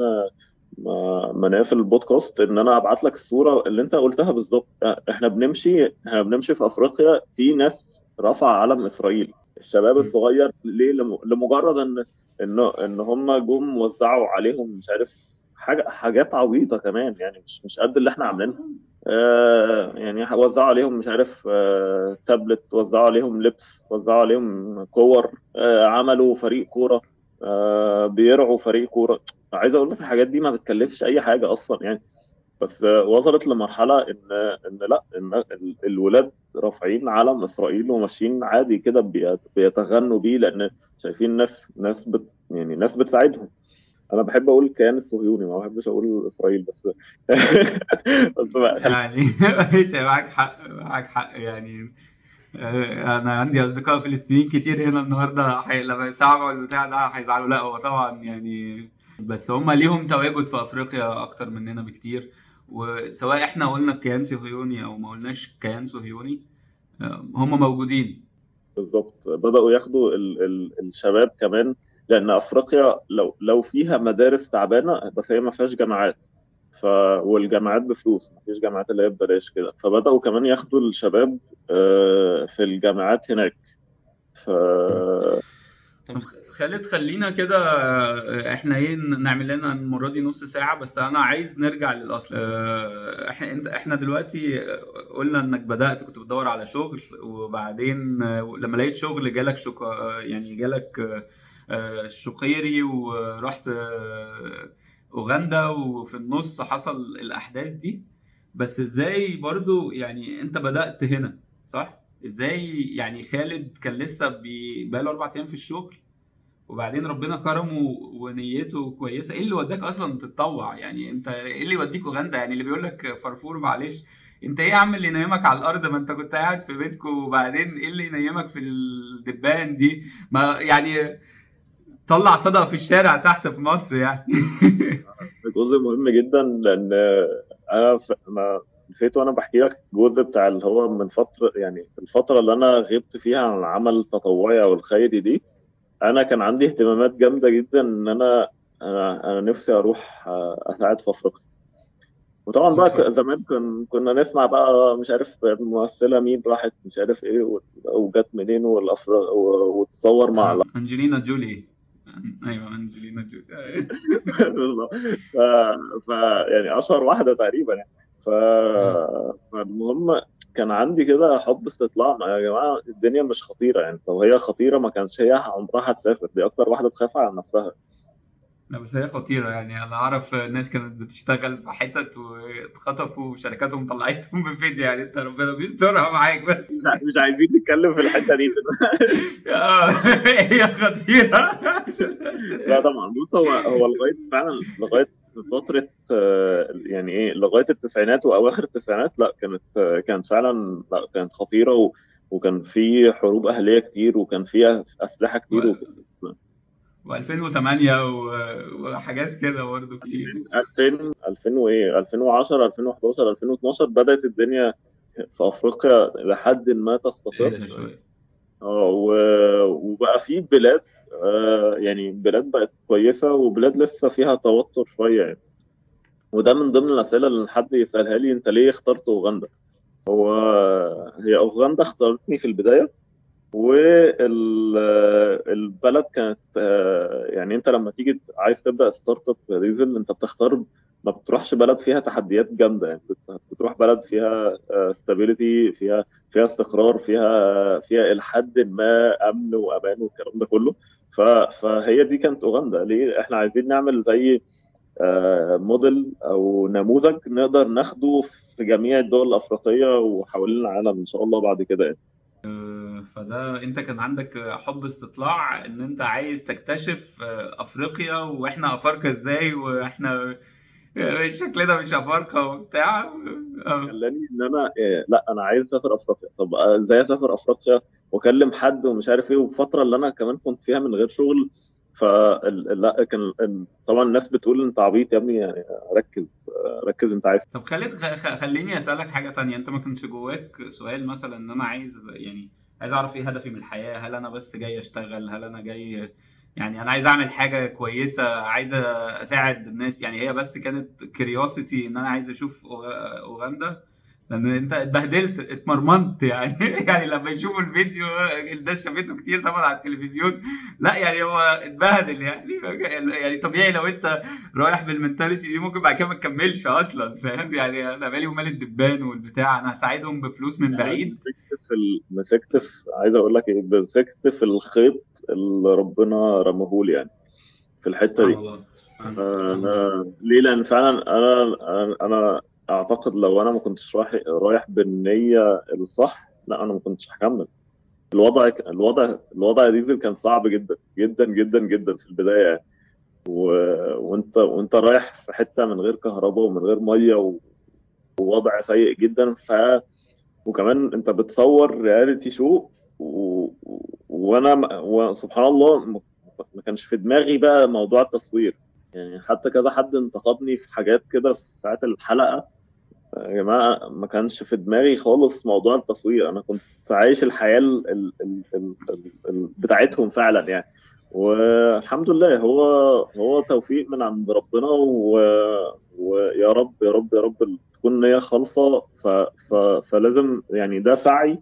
ما ما نقفل البودكاست، ان انا ابعت لك الصوره اللي انت قلتها بالظبط. احنا بنمشي احنا بنمشي في افريقيا، في ناس رفع علم اسرائيل. الشباب الصغير ليه؟ لم- لمجرد ان ان ان هم جم وزعوا عليهم مش عارف حاجه حاجات عبيطه كمان يعني، مش مش قد اللي احنا عاملينها. آه يعني وزعوا عليهم مش عارف آه تابلت، وزعوا عليهم لبس، وزعوا عليهم كور، آه عملوا فريق كوره، آه بيرعوا فريق كوره. عايز اقول لك الحاجات دي ما بتكلفش اي حاجه اصلا يعني. بس آه، وصلت لمرحله ان ان لا ان ال- الولاد رافعين علم اسرائيل وماشيين عادي كده بي- بيتغنوا بيه، لان شايفين ناس ناس بت يعني ناس بتساعدهم. انا بحب اقول الكيان الصهيوني، ما بحبش اقول اسرائيل بس. بس بقى خلي. يعني ماشي، معاك حق معاك حق يعني. آه، انا عندي اصدقاء فلسطينيين كتير هنا النهارده، حي... لما يسمعوا البتاع ده هيزعلوا. لا هو طبعا يعني، بس هم ليهم تواجد في افريقيا اكتر مننا بكتير. وسواء احنا قلنا كيان صهيوني او ما قلناش كيان صهيوني، آه، هم موجودين. بالظبط بدأوا ياخدوا ال ال الشباب كمان، لأن أفريقيا لو لو فيها مدارس تعبانة بس هي ما فيهاش جامعات. ف والجامعات بفلوس، ما فيش جامعات اللي هي ببلاش كده، فبدأوا كمان ياخدوا الشباب آه، في الجامعات هناك. ف طب خالد، خلينا كده، آه، احنا ايه نعمل لنا المره دي نص ساعه، بس انا عايز نرجع للاصل. آه، احنا انت احنا دلوقتي قلنا انك بدات كنت بتدور على شغل، وبعدين آه، لما لقيت شغل جالك شك... آه، يعني جالك آه، آه، شقيري، ورحت آه، اوغندا، وفي النص حصل الاحداث دي. بس ازاي برضو يعني انت بدات هنا، صح؟ ازاي يعني خالد كان لسه بي- بقاله اربع ايام في الشغل، وبعدين ربنا كرمه ونيته كويسه؟ ايه اللي وداك اصلا تتطوع؟ يعني انت ايه اللي يوديك اوغندا؟ يعني اللي بيقول لك فرفور، معلش، انت ايه يا عم اللي ينيمك على الارض؟ ما انت كنت قاعد في بيتكو، وبعدين ايه اللي ينيمك في الدبان دي؟ ما يعني طلع صدقه في الشارع تحت في مصر يعني. جزء مهم جدا، لأن أنا ف... أنا نسيت وأنا بحكي لك الجزء بتاع اللي هو من فترة يعني، الفترة اللي أنا غبت فيها عن العمل التطوعي أو الخيري دي. انا كان عندي اهتمامات جامده جدا ان انا انا, أنا نفسي اروح آه، اساعد في افريقيا. وطبعا بقى ك- اوكي. زمان كن كنا نسمع بقى مش عارف ممثله مين راحت مش عارف ايه و- وجت منين والافريق وتصور مع. آه، انجلينا جولي. ايوه انجلينا جولي. ف... ف يعني اشهر واحده تقريبا يعني. ف... آه. فالمهم كان عندي كده حب استطلاع، ما يا جماعه الدنيا مش خطيره يعني. لو هي خطيره ما كانش هي عمرها هتسافر، دي اكتر واحده تخاف على نفسها. لا بس هي خطيرة يعني. أنا أعرف ناس كانت بتشتغل في حتت واتخطفوا وشركاتهم طلعتهم بفيديو. يعني أنت ربنا بيسترها معاك بس. مش ع- مش عايزين نتكلم في الحته دي دلوقتي. آه، هي خطيرة. لا طبعا، بص، هو هو لغايه فعلا لغايه فتره، آه، يعني ايه، لغايه التسعينات واواخر التسعينات، لا كانت، آه، كانت فعلا، لا كانت خطيره، و وكان في حروب اهليه كتير، وكان فيها اسلحه كتير، وكان و2008 وحاجات كده برضه كتير. من ألفين ألفين وايه ألفين وعشرة ألفين وحداشر ألفين واتناشر بدات الدنيا في افريقيا لحد ما تستقر. ايه ده شوية. اه و- وبقى في بلاد، آه، يعني بلاد بقت كويسه، وبلاد لسه فيها توتر شويه يعني. وده من ضمن الاسئله اللي حد يسالها لي: انت ليه اخترت اوغندا؟ هو هي اوغندا اختارتني في البدايه، والبلد كانت، آه، يعني انت لما تيجي عايز تبدا ستارت اب ديزل، انت بتختار، ما بتروحش بلد فيها تحديات جامده يعني، بت- بتروح بلد فيها ستابيليتي، فيها فيها استقرار، فيها فيها الى حد ما امن وامان والكلام ده كله. ف- فهي دي كانت اوغندا. ليه احنا عايزين نعمل زي آه، موديل او نموذج نقدر ناخده في جميع الدول الافريقيه وحوالين العالم ان شاء الله بعد كده يعني. فده انت كان عندك حب استطلاع ان انت عايز تكتشف افريقيا، واحنا افارقه ازاي، واحنا شكلنا مش افارقه وبتاع. اه. خلاني ان انا، إيه، لا انا عايز اسافر افريقيا. طب ازاي اسافر افريقيا واكلم حد ومش عارف ايه، والفتره اللي انا كمان كنت فيها من غير شغل. ف لا كان ال- طبعا الناس بتقول انت عبيط يا ابني يعني، ركز، ركز انت عايز. طب خليت خ- خ- خليني اسالك حاجه تانية. انت ما كانش جواك سؤال مثلا ان انا عايز يعني عايز اعرف ايه هدفي من الحياه؟ هل انا بس جاي اشتغل؟ هل انا جاي يعني انا عايز اعمل حاجه كويسه، عايز اساعد الناس؟ يعني هي بس كانت كيوريوسيتي ان انا عايز اشوف أوغ- اوغندا، لان انت اتبهدلت اتمرمنت يعني. يعني لما يشوفوا الفيديو، الناس شافته كتير طبعا على التلفزيون، لا يعني هو اتبهدل يعني. يعني طبيعي لو انت رايح بالمنتاليتي دي ممكن بعد كده ما تكملش اصلا، فاهم يعني؟ انا مالي ومال الدبان والبتاع، انا هساعدهم بفلوس من يعني بعيد. مسكت في ال... مسكت في عايز اقول لك ايه، مسكت في الخيط اللي ربنا رمهولي يعني في الحته سبحان دي. الله، سبحان سبحان الله. انا ليه؟ لان فعلا انا انا أنا اعتقد لو انا ما كنتش رايح رايح بالنيه الصح، لا انا ما كنتش هكمل. الوضع الوضع الوضع ديزل كان صعب جدا جدا جدا جدا في البدايه يعني. و... وانت وانت رايح في حته من غير كهرباء ومن غير ميه، و... ووضع سيء جدا. ف وكمان انت بتصور رياليتي شو، و... وانا وسبحان الله ما ما كانش في دماغي بقى موضوع التصوير يعني. حتى كذا حد انتقدني في حاجات كده في ساعات الحلقه. يا جماعه ما كانش في دماغي خالص موضوع التصوير، انا كنت عايش الحياه ال... ال... ال... ال... ال... ال... بتاعتهم فعلا يعني. والحمد لله، هو هو توفيق من عند ربنا، و... ويا رب يا رب يا رب تكون نية خالصة. ف... ف... فلازم يعني ده سعي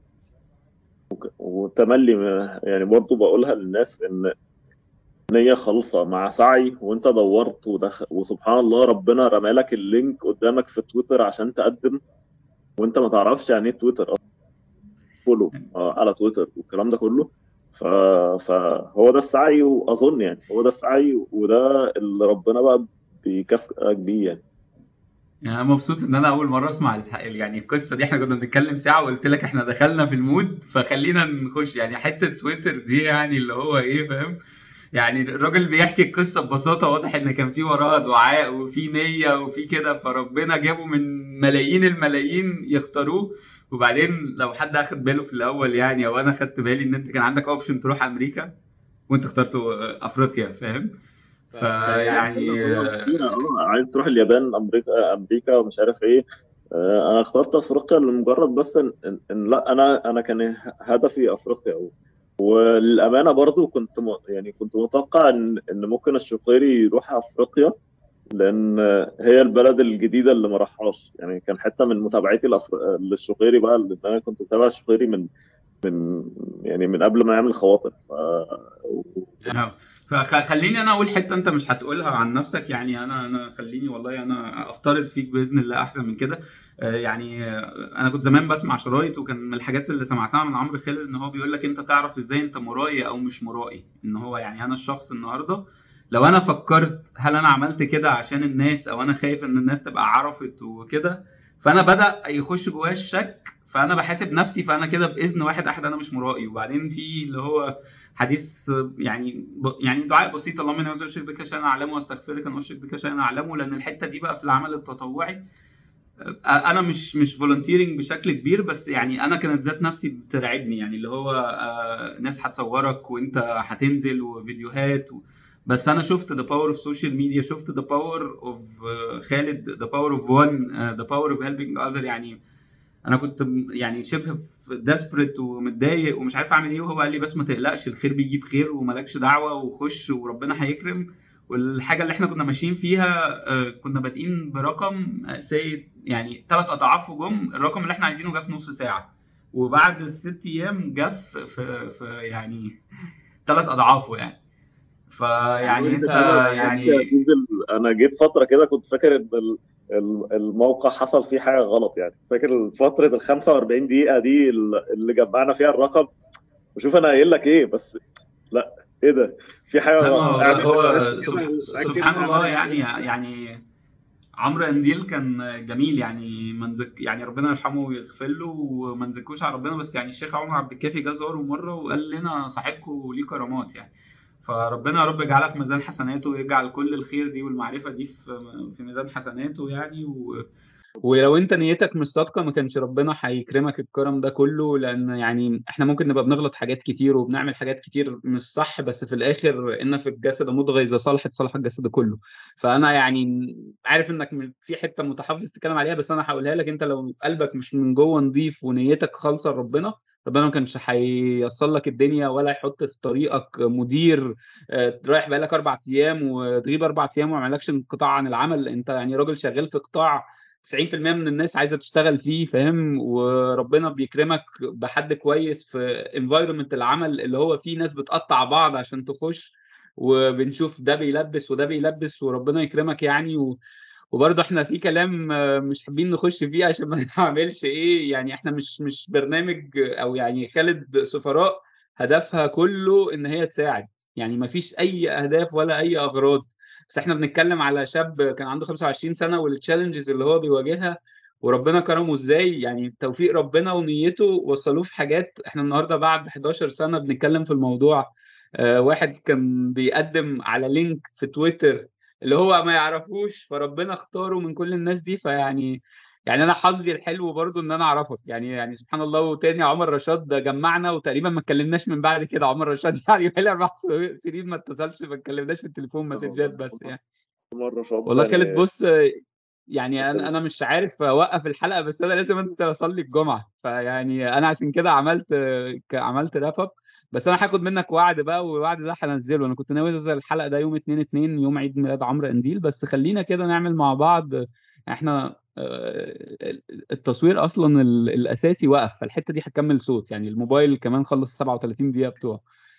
وتملي. يعني برضو بقولها للناس ان نية خالصة مع سعي، وانت دورت ودخل، وسبحان الله ربنا رمالك اللينك قدامك في تويتر عشان تقدم، وانت ما تعرفش يعني ايه تويتر، فولو آه، على تويتر والكلام ده كله. ف... فهو ده السعي، واظن يعني هو ده السعي، وده اللي ربنا بقى بيكافئك بيه يعني. يعني انا مبسوط ان انا اول مره اسمع الح... يعني القصه دي. احنا كنا بنتكلم ساعه وقلت لك احنا دخلنا في المود، فخلينا نخش يعني حته تويتر دي، يعني اللي هو ايه، فاهم؟ يعني الراجل بيحكي القصه ببساطه، واضح ان كان في وراها دعاء وفي نيه وفي كده، فربنا جابه من ملايين الملايين يختاروه. وبعدين لو حد اخد باله في الاول يعني، او انا خدت بالي ان انت كان عندك اوبشن تروح امريكا وانت اخترت افريقيا، فاهم؟ فهي كده فيعني طرق كتيرة. اه عايز تروح اليابان، امريكا امريكا ومش عارف ايه. آه، انا اخترت افريقيا لمجرد بس ان, إن, إن لا انا انا كان هدفي افريقيا. وللامانه برضو كنت م... يعني كنت متوقع ان ان ممكن الشقيري يروح افريقيا، لان هي البلد الجديده اللي ما راحهاش يعني. كان حته من متابعتي لأفر... للشقيري بقى، لان انا كنت متابع الشقيري من من يعني من قبل ما يعمل خواطر. ف... اه. فخليني انا اقول حته انت مش هتقولها عن نفسك. يعني انا انا خليني والله انا افترض فيك باذن الله احسن من كده. آه، يعني آه، انا كنت زمان بسمع شرايط، وكان من الحاجات اللي سمعتها من عمرو خالد ان هو بيقول لك انت تعرف ازاي انت مرائي او مش مرائي. ان هو يعني انا الشخص النهارده لو انا فكرت هل انا عملت كده عشان الناس او انا خايف ان الناس تبقى عرفت وكده، فانا بدأ يخش جوايا الشك، فانا بحاسب نفسي فانا كده باذن واحد احد انا مش مرائي. وبعدين في اللي هو حديث يعني ب... يعني دعاء بسيط، اللهم اني اعوذ اشرك بك شيئا اعلمه واستغفرك ان اشرك بك شيئا اعلمه، لان الحته دي بقى في العمل التطوعي انا مش مش فولنتيرنج بشكل كبير، بس يعني انا كانت ذات نفسي بترعبني، يعني اللي هو آه، ناس هتصورك وانت هتنزل وفيديوهات و... بس انا شفت ذا باور اوف سوشيال ميديا، شفت ذا باور اوف خالد، ذا باور اوف وان، ذا باور اوف هيلبينج اذر. يعني انا كنت م- يعني شبه ديسبريت ومتضايق ومش عارف اعمل ايه، وهو قال لي بس ما تقلقش، الخير بيجيب خير وملكش دعوه وخش وربنا هيكرم. والحاجه اللي احنا كنا ماشيين فيها آه، كنا بادئين برقم سيد يعني ثلاث اضعافه جم، الرقم اللي احنا عايزينه جه في نص ساعه، وبعد الست ايام جه في في في يعني ثلاث اضعافه يعني. فيعني انت انا يعني يا يعني جوجل، انا جيت فتره كده كنت فاكر ان ال- ال- الموقع حصل فيه حاجه غلط، يعني فاكر فتره ال خمسة وأربعين دقيقه دي اللي جمعنا فيها الرقم. وشوف انا قايل لك ايه، بس لا، ايه ده، في حاجه لا، ما غلط، هو اعمل هو ريفرش سب- كده اتاكد سبحان اعمل الله يعني ريفرش. يعني عمرو انديل كان جميل، يعني منزك يعني ربنا يرحمه ويغفر له، وما نزكوش على ربنا، بس يعني الشيخ عمر عبد الكافي جه زاره مره وقال لنا صاحبكم ليه كرامات يعني. فربنا يا رب يجعلها في ميزان حسناته، ويجعل كل الخير دي والمعرفه دي في في ميزان حسناته يعني و... ولو انت نيتك مش صادقه ما كانش ربنا هيكرمك الكرم ده كله، لان يعني احنا ممكن نبقى بنغلط حاجات كتير وبنعمل حاجات كتير مش صح، بس في الاخر ان في الجسد مضغه اذا صلحت صلح الجسد كله. فانا يعني عارف انك م- في حته متحفظ تتكلم عليها، بس انا هقولها لك، انت لو قلبك مش من جوه نظيف ونيتك خالصه لربنا، ربنا ما كانش هييسر لك الدنيا ولا يحط في طريقك مدير آه، رايح بقالك اربع ايام وتغيب اربع ايام وما يعملكش انقطاع عن العمل. انت يعني راجل شغال في قطاع تسعين في المية من الناس عايزه تشتغل فيه، فاهم؟ وربنا بيكرمك بحد كويس في انفايرمنت العمل اللي هو فيه ناس بتقطع بعض عشان تخش، وبنشوف ده بيلبس وده بيلبس وربنا يكرمك يعني و... وبرضه احنا في كلام آه، مش حابين نخش فيه عشان ما نعملش ايه، يعني احنا مش مش برنامج او يعني خالد سفراء هدفها كله ان هي تساعد، يعني ما فيش اي اهداف ولا اي اغراض. بس احنا بنتكلم على شاب كان عنده خمسة وعشرين سنة والتشالنجز اللي هو بيواجهها، وربنا كرمه ازاي، يعني توفيق ربنا ونيته وصلوه في حاجات. احنا النهارده بعد حداشر سنة بنتكلم في الموضوع. آه واحد كان بيقدم على لينك في تويتر اللي هو ما يعرفوش، فربنا اختاره من كل الناس دي. فيعني يعني انا حظي الحلو برضو ان انا اعرفك يعني يعني سبحان الله. وتاني عمر رشاد ده جمعنا وتقريبا ما اتكلمناش من بعد كده. عمر رشاد يعني بقالي اربع سنين ما اتصلش، ما اتكلمناش في التليفون مسجات بس يعني. مره شاب والله خالد يعني. بص، يعني انا انا مش عارف اوقف الحلقه، بس انا لازم انزل اصلي الجمعه، فيعني انا عشان كده عملت ك- عملت راب اب. بس انا هاخد منك وعد بقى، والوعد ده هنزله. انا كنت ناوي انزل الحلقه ده يوم اتنين اتنين يوم عيد ميلاد عمرو انديل، بس خلينا كده نعمل مع بعض. احنا آه، التصوير اصلا ال- الاساسي وقف، فالحته دي هتكمل صوت، يعني الموبايل كمان خلص سبعة وتلاتين دقيقه بتوعه.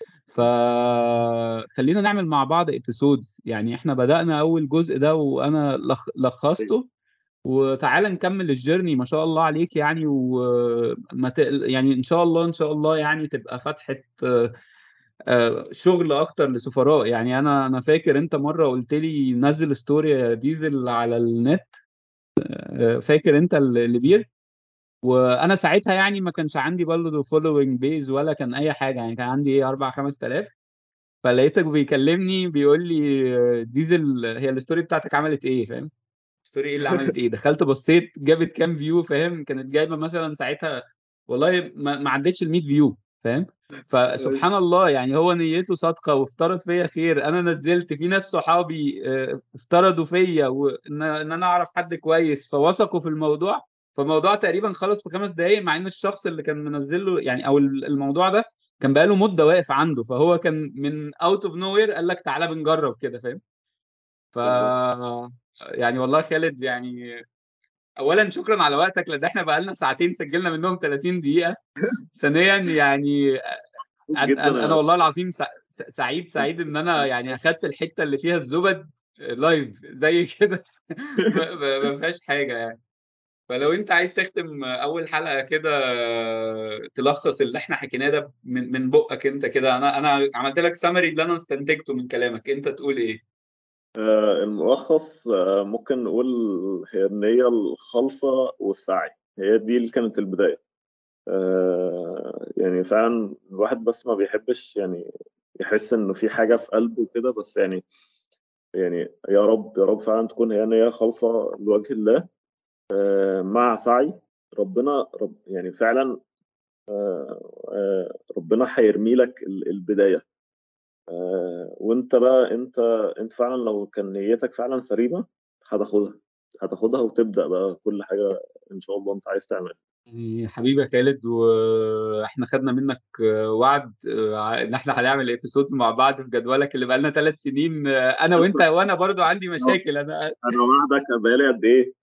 فخلينا نعمل مع بعض ابيسودز، يعني احنا بدأنا اول جزء ده وانا لخ... لخصته، وتعالى نكمل الجيرني. ما شاء الله عليك يعني، وما ت... يعني ان شاء الله ان شاء الله يعني تبقى فتحة آه، آه، شغل اكتر لسفراء. يعني انا انا فاكر انت مرة قلت لي نزل ستوري يا ديزل على النت، آه، فاكر انت اللي بير. وانا ساعتها يعني ما كانش عندي برضه فولوينج بيز ولا كان اي حاجة، يعني كان عندي ايه اربعة خمس تلاف. فلقيتك بيكلمني بيقول لي ديزل هي الستوري بتاعتك عملت ايه، فاهم؟ ستوري ايه اللي عملت ايه؟ دخلت بصيت جابت كام فيو، فاهم؟ كانت جايبه مثلا ساعتها والله ما, ما عدتش ال مية فيو، فاهم؟ فسبحان الله، يعني هو نيته صادقه وافترض فيا خير. انا نزلت في ناس صحابي آه، افترضوا فيا وان ان انا اعرف حد كويس فوثقوا في الموضوع. فالموضوع تقريبا خلص في خمس دقايق، مع ان الشخص اللي كان منزل له يعني او الموضوع ده كان بقاله مده واقف عنده، فهو كان من اوت اوف نو وير قال لك تعالى بنجرب كده، فاهم؟ ف بالظبط. يعني والله خالد يعني اولا شكرا على وقتك، لان احنا بقالنا ساعتين سجلنا منهم تلاتين دقيقة. ثانيا يعني انا جدا انا أنا يا والله العظيم سع- سعيد سعيد ان انا يعني اخدت الحتة اللي فيها الزبد لايف زي كده. ما ما- ما فيهاش حاجة يعني. فلو انت عايز تختم اول حلقه كده، تلخص اللي احنا حكيناه ده من من بقك انت كده، انا انا عملت لك سامري اللي انا استنتجته من كلامك، انت تقول ايه؟ آه، الملخص آه، ممكن نقول هي النية الخالصة والسعي، هي دي اللي كانت البداية. آه، يعني فعلا الواحد بس ما بيحبش يعني يحس إنه في حاجة في قلبه كده، بس يعني يعني يا رب يا رب فعلا تكون هي نية خالصة لوجه الله، آه، مع سعي. ربنا رب يعني فعلا آه، ربنا هيرمي لك ال- البداية. آه، وانت بقى انت انت فعلا لو كان نيتك فعلا سليمة هتاخدها هتاخدها وتبدأ بقى كل حاجة ان شاء الله انت عايز تعمل. يعني حبيبي يا خالد، واحنا خدنا منك وعد ان احنا هنعمل ابيسودز مع بعض في جدولك اللي بقالنا ثلاث سنين، انا وانت، وانا برضو عندي مشاكل. انا انا وعدك بقالي قد ايه؟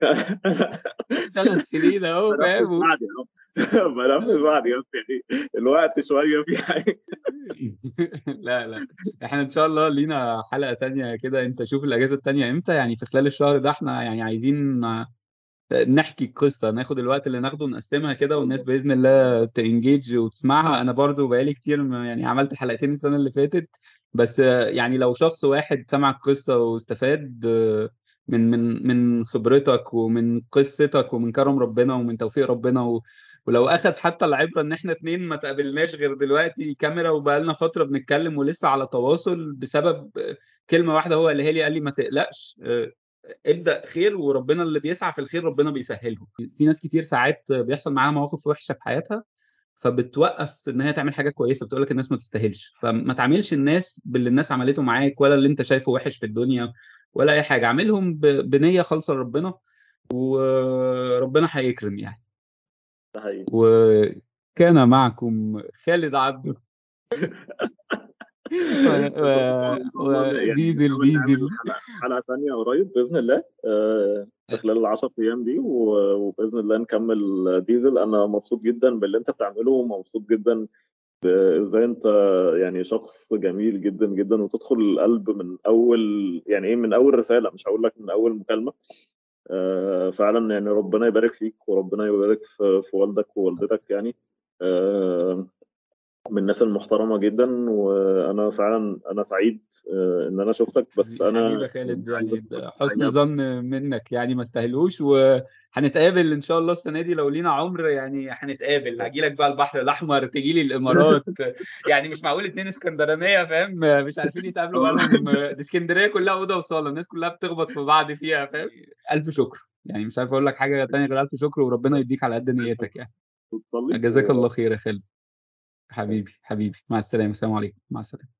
ثلاث سنين اهو، بنفذ فاهم. وعدي اهو. بنفذ وعدي يا ابني، يعني الوقت شوية في حاجة. لا لا، احنا ان شاء الله لينا حلقة تانية كده. انت شوف الاجازة التانية امتى، يعني في خلال الشهر ده احنا يعني عايزين نحكي القصة، ناخد الوقت اللي ناخده نقسمها كده، والناس بإذن الله تنجيج وتسمعها. أنا برضو بقالي كتير م- يعني عملت حلقتين السنة اللي فاتت، بس آه، يعني لو شخص واحد سمع القصة واستفاد آه، من من من خبرتك ومن قصتك ومن كرم ربنا ومن توفيق ربنا و ولو أخد حتى العبرة إن إحنا اتنين ما تقابلناش غير دلوقتي كاميرا وبقالنا فترة بنتكلم ولسه على تواصل بسبب آه، كلمة واحدة هو قالها لي، قال لي ما تقلقش، آه، ابدأ خير، وربنا اللي بيسعى في الخير ربنا بيسهله. في ناس كتير ساعات بيحصل معاها مواقف وحشة في حياتها، فبتوقف ان هي تعمل حاجة كويسة، بتقول لك الناس ما تستاهلش. فما تعاملش الناس باللي الناس عملته معاك، ولا اللي انت شايفه وحش في الدنيا، ولا اي حاجة. عاملهم ب- بنية خالصة لربنا، وربنا هيكرم يعني. ده حقيقي. وكان معكم خالد عبده ان شاء الله إن شاء الله ن- يعني وديزل نحاول نعمل ديزل. حلقة حلقة تانية قريب بإذن الله، آه، في خلال العشر أيام دي، و- وبإذن الله نكمل ديزل. أنا مبسوط جدا باللي أنت بتعمله، ومبسوط جدا ازاي انت يعني شخص جميل جدا جدا، وتدخل القلب من اول يعني ايه من اول رسالة، مش هقول لك من اول مكالمة. آه فعلا يعني ربنا يبارك فيك، وربنا يبارك في, في والدك ووالدتك يعني. آه من الناس المحترمة جدا، وانا فعلا انا سعيد آه ان انا شفتك. بس حبيبي انا يا يعني خالد، عايز يعني اشوفك ده في حسن الحقيقة. ظن منك، يعني ما استاهلوش. وهنتقابل ان شاء الله السنه دي لو لينا عمر، يعني هنتقابل، هاجي لك بقى البحر الاحمر، تجي لي الامارات. يعني مش معقول اتنين اسكندرانيه فاهم مش عارفين يتقابلوا بقالهم، دي اسكندريه كلها اوضه وصاله، الناس كلها بتخبط في بعض فيها فاهم. الف شكر، يعني مش عارف اقول لك حاجه تانية غير الف شكر، وربنا يديك على قد نيتك يعني. تصلي جزاك الله خير يا خالد. حبيبي حبيبي، مع السلامه، السلام عليكم، مع السلامه.